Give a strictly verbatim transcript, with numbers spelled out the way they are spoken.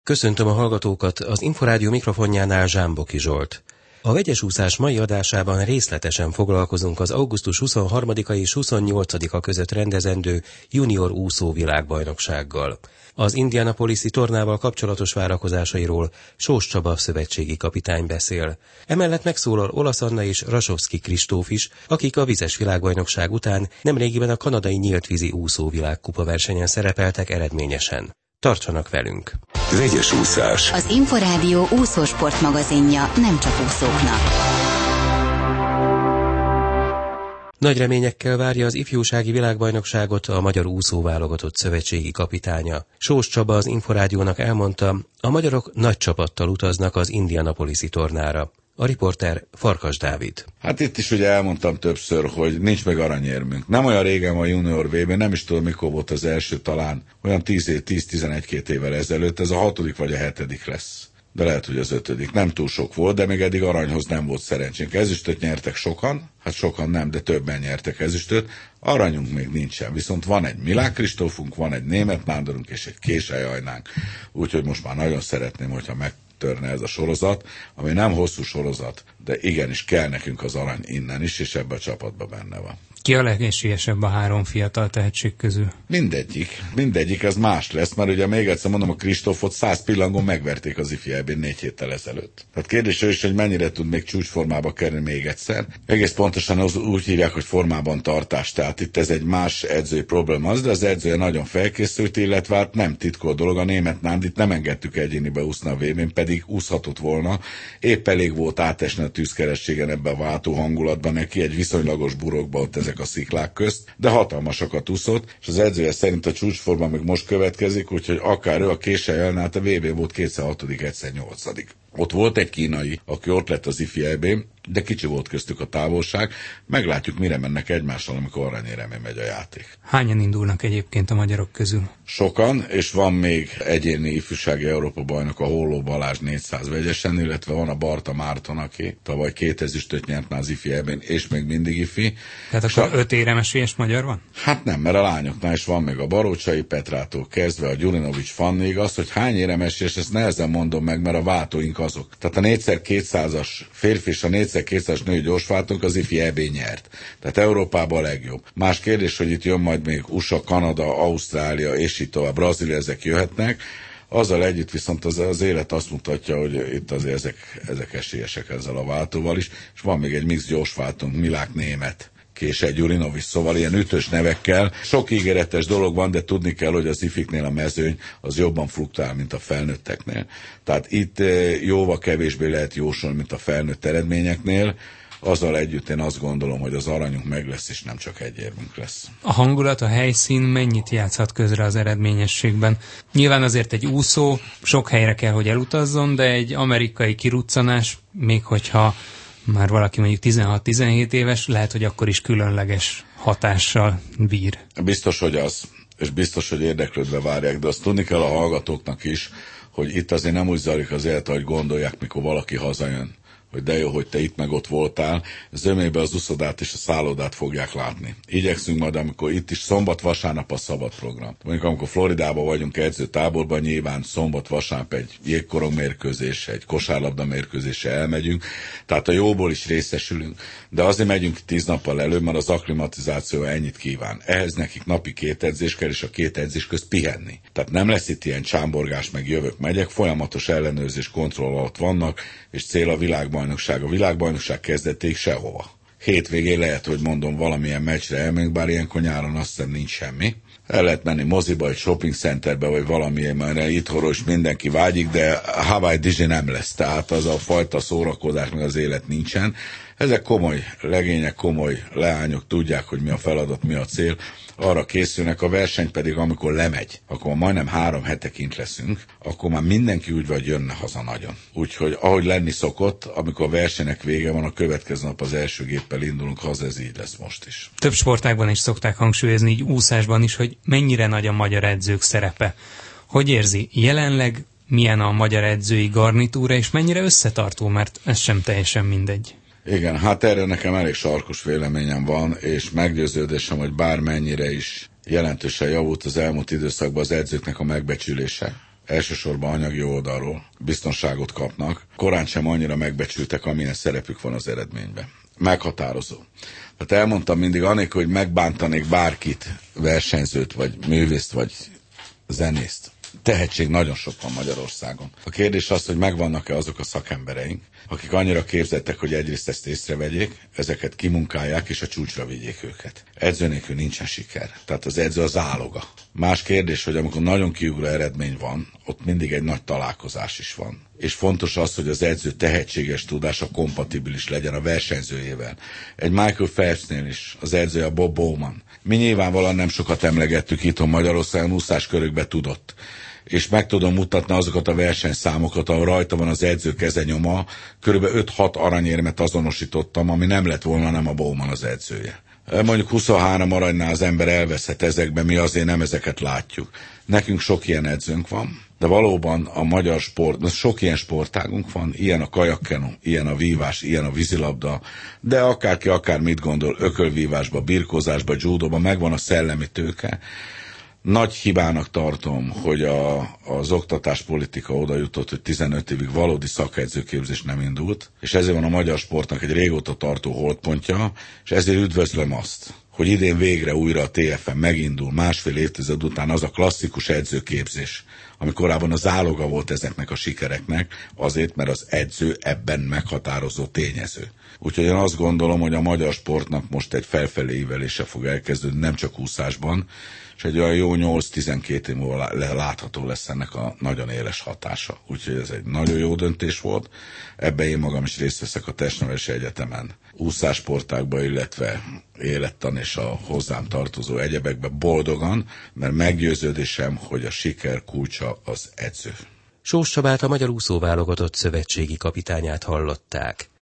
Köszöntöm a hallgatókat, az Inforádió mikrofonjánál Zsámboki Zsolt. A vegyes úszás mai adásában részletesen foglalkozunk az augusztus huszonharmadika és huszonnyolcadika között rendezendő junior úszó világbajnoksággal. Az Indianapolis-i tornával kapcsolatos várakozásairól Sós Csaba szövetségi kapitány beszél. Emellett megszólal Olasz Anna és Rasovszky Kristóf is, akik a vizes világbajnokság után nemrégiben a kanadai nyíltvízi úszó világkupa versenyen szerepeltek eredményesen. Tartsanak velünk! Vegyes úszás. Az Inforádió úszósport magazinja nem csak úszóknak. Nagy reményekkel várja az ifjúsági világbajnokságot a magyar úszóválogatott szövetségi kapitánya. Sós Csaba az Inforádiónak elmondta, a magyarok nagy csapattal utaznak az Indianapolis-i tornára. A riporter Farkas Dávid. Hát itt is ugye elmondtam többször, hogy nincs meg aranyérmünk. Nem olyan régen van junior vé bé, nem is tudom mikor volt az első, talán olyan tíz-tizenegy-két évvel ezelőtt, ez a hatodik vagy a hetedik lesz. De lehet, hogy az ötödik. Nem túl sok volt, de még eddig aranyhoz nem volt szerencsénk. Ezüstöt nyertek sokan, hát sokan nem, de többen nyertek ezüstöt. Aranyunk még nincsen, viszont van egy Milák Kristófunk, van egy Németh Nándorunk és egy Késely Ajnánk. Úgyhogy most már nagyon szeretném, hogyha meg törne ez a sorozat, ami nem hosszú sorozat, de igenis kell nekünk az arany innen is, és ebben a csapatban benne van. Ki a legesélyesebb a három fiatal tehetség közül? Mindegyik. Mindegyik, ez más lesz, mert ugye még egyszer mondom, a Kristófot száz pillangon megverték az ifi é bén négy héttel ezelőtt. Tehát kérdés is, hogy mennyire tud még csúcsformába kerülni még egyszer. Egész pontosan az úgy hívják, hogy formában tartás. Tehát itt ez egy más edzői probléma az, de az edzője nagyon felkészült, illetve hát nem titkol dolog. A Németh Nándit nem engedtük egyénibe úszni a vé bén, pedig úszhatott volna. Épp elég volt átesni a tűzkerességen ebbe a váltó hangulatban neki, egy viszonylagos burokba ott ezek a sziklák közt, de hatalmasakat úszott, és az edzője szerint a csúcsforma még most következik, úgyhogy akár ő a Késely Ajnán, a vé bén volt kétszer hatodik, egyszer nyolcadik. Ott volt egy kínai, aki ott lett az ifi é bén, de kicsi volt köztük a távolság. Meglátjuk, mire mennek egymással, amikor aranyéremé megy a játék. Hányan indulnak egyébként a magyarok közül? Sokan, és van még egyéni ifjúsági Európa bajnok, a Holló Balázs négyszáz vegyesen, illetve van a Barta Márton, aki tavaly két ezüstöt nyert már az ifi é bén, és még mindig ifi. Tehát akkor öt éremesélyes magyar van? Hát nem, mert a lányoknál is van még a Barócsai Petrától kezdve a Gyurinovics Fannig. Az, hogy hány éremesélyes, ezt nehezen mondom meg, mert a váltóink azok. Tehát a négyszer kétszázas férfi és a négyszer kétszázas női gyorsváltónk az ifi é bén nyert. Tehát Európában a legjobb. Más kérdés, hogy itt jön majd még u es á, Kanada, Ausztrália és itt tovább, Brazília, ezek jöhetnek. Azzal együtt viszont az, az élet azt mutatja, hogy itt azért ezek, ezek esélyesek ezzel a váltóval is. És van még egy mix gyorsváltónk, Milák Németh, Késely Gyurinovics, szóval ilyen ütős nevekkel. Sok ígéretes dolog van, de tudni kell, hogy az ifiknél a mezőny az jobban fluktál, mint a felnőtteknél. Tehát itt jóval kevésbé lehet jósolni, mint a felnőtt eredményeknél. Azzal együtt én azt gondolom, hogy az aranyunk meg lesz, és nem csak egy érmünk lesz. A hangulat, a helyszín mennyit játszhat közre az eredményességben? Nyilván azért egy úszó sok helyre kell, hogy elutazzon, de egy amerikai kiruccanás, még hogyha már valaki mondjuk tizenhat-tizenhét éves, lehet, hogy akkor is különleges hatással bír. Biztos, hogy az, és biztos, hogy érdeklődve várják, de azt tudni kell a hallgatóknak is, hogy itt azért nem úgy zajlik az élet, ahogy gondolják, mikor valaki hazajön, hogy de jó, hogy te itt meg ott voltál, zömébe az uszodát és a szállodát fogják látni. Igyekszünk majd, amikor itt is szombat-vasárnap a szabad program. Mondjuk, amikor Floridában vagyunk edzőtáborban, nyilván szombat-vasárnap egy jégkorong mérkőzés, egy kosárlabda mérkőzésre elmegyünk, tehát a jóból is részesülünk. De azért megyünk tíz nappal előbb, mert az akklimatizáció ennyit kíván. Ehhez nekik napi két edzés kell, és a két edzés közt pihenni. Tehát nem lesz itt ilyen csámborgás, meg jövök, megyek, folyamatos ellenőrzés, kontroll alatt vannak, és cél a világbajnokság. A világbajnokság kezdeték sehova. Hétvégén lehet, hogy mondom, valamilyen meccsre elmegyünk, bár ilyenkor nyáron azt hiszem nincs semmi. El lehet menni moziba, egy shopping centerbe, vagy valamilyen, mert itthonról is mindenki vágyik, de Hawaii Dizsi nem lesz, tehát az a fajta szórakozás, meg az élet nincsen. Ezek komoly legények, komoly leányok, tudják, hogy mi a feladat, mi a cél, arra készülnek, a verseny pedig, amikor lemegy, akkor majdnem három hete kint leszünk, akkor már mindenki úgy vagy jönne haza nagyon. Úgyhogy ahogy lenni szokott, amikor a versenynek vége van, a következő nap az első géppel indulunk haza, ez így lesz most is. Több sportágban is szokták hangsúlyozni, így úszásban is, hogy mennyire nagy a magyar edzők szerepe. Hogy érzi, jelenleg milyen a magyar edzői garnitúra, és mennyire összetartó, mert ez sem teljesen mindegy. Igen, hát erre nekem elég sarkos véleményem van, és meggyőződésem, hogy bármennyire is jelentősen javult az elmúlt időszakban az edzőknek a megbecsülése. elsősorban anyagi oldalról biztonságot kapnak, korán sem annyira megbecsültek, amilyen szerepük van az eredményben. Meghatározó. Tehát elmondtam mindig, anélkül, hogy megbántanék bárkit, versenyzőt, vagy művészt, vagy zenészt. Tehetség nagyon sok van Magyarországon. A kérdés az, hogy megvannak-e azok a szakembereink, akik annyira képzettek, hogy egyrészt ezt észrevegyék, ezeket kimunkálják, és a csúcsra vigyék őket. Edző nélkül nincsen siker. Tehát az edző az záloga. Más kérdés, hogy amikor nagyon kiugró eredmény van, ott mindig egy nagy találkozás is van. És fontos az, hogy az edző tehetséges tudása kompatibilis legyen a versenyzőjével. Egy Michael Phelpsnél is az edzője a Bob Bowman. Mi nyilvánvalóan nem sokat emlegettük itthon Magyarországon, úszáskörökbe tudott. És meg tudom mutatni azokat a versenyszámokat, ahol rajta van az edző kezenyoma, körülbelül öt-hat aranyérmet azonosítottam, ami nem lett volna, nem a Bowman az edzője. Mondjuk huszonhárom aranynál az ember elveszett ezekben, mi azért nem ezeket látjuk. Nekünk sok ilyen edzőnk van, de valóban a magyar sport, sok ilyen sportágunk van, ilyen a kajakkenu, ilyen a vívás, ilyen a vízilabda, de akárki akár mit gondol, ökölvívásba, birkózásba, judóba megvan a szellemi tőke. Nagy hibának tartom, hogy a, az oktatáspolitika oda jutott, hogy tizenöt évig valódi szakedzőképzés nem indult, és ezért van a magyar sportnak egy régóta tartó holdpontja, és ezért üdvözlöm azt, hogy idén végre újra a té ef en megindul, másfél évtized után az a klasszikus edzőképzés, ami korábban a záloga volt ezeknek a sikereknek, azért, mert az edző ebben meghatározó tényező. Úgyhogy én azt gondolom, hogy a magyar sportnak most egy felfelé ívelése fog elkezdődni, nem csak úszásban, és egy olyan jó nyolc-tizenkét év múlva látható lesz ennek a nagyon éles hatása. Úgyhogy ez egy nagyon jó döntés volt. Ebben én magam is részt veszek a Testnevelési Egyetemen, úszássportákban, illetve élettan és a hozzám tartozó egyebekben boldogan, mert meggyőződésem, hogy a siker kulcsa az edző. Sós Csabát, a magyar úszóválogatott szövetségi kapitányát hallották.